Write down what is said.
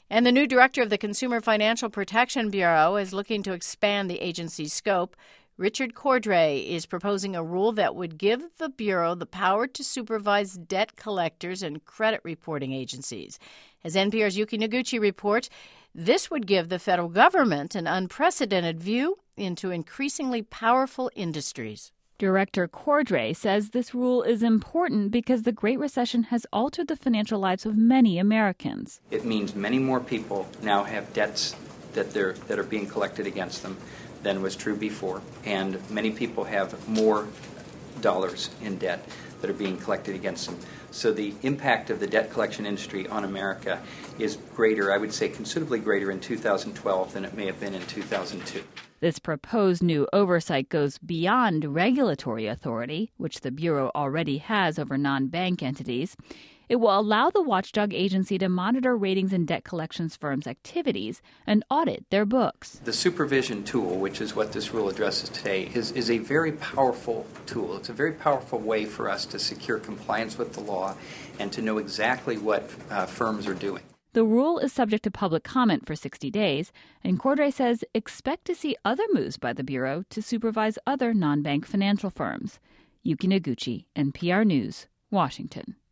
And the new director of the Consumer Financial Protection Bureau is looking to expand the agency's scope. Richard Cordray is proposing a rule that would give the Bureau the power to supervise debt collectors and credit reporting agencies. As NPR's Yuki Noguchi reports, this would give the federal government an unprecedented view into increasingly powerful industries. Director Cordray says this rule is important because the Great Recession has altered the financial lives of many Americans. It means many more people now have debts that are being collected against them than was true before, and many people have more dollars in debt that are being collected against them. So the impact of the debt collection industry on America is greater, I would say considerably greater in 2012 than it may have been in 2002. This proposed new oversight goes beyond regulatory authority, which the Bureau already has over non-bank entities. It will allow the watchdog agency to monitor ratings and debt collections firms' activities and audit their books. The supervision tool, which is what this rule addresses today, is a very powerful tool. It's a very powerful way for us to secure compliance with the law and to know exactly what firms are doing. The rule is subject to public comment for 60 days, and Cordray says expect to see other moves by the Bureau to supervise other non-bank financial firms. Yuki Noguchi, NPR News, Washington.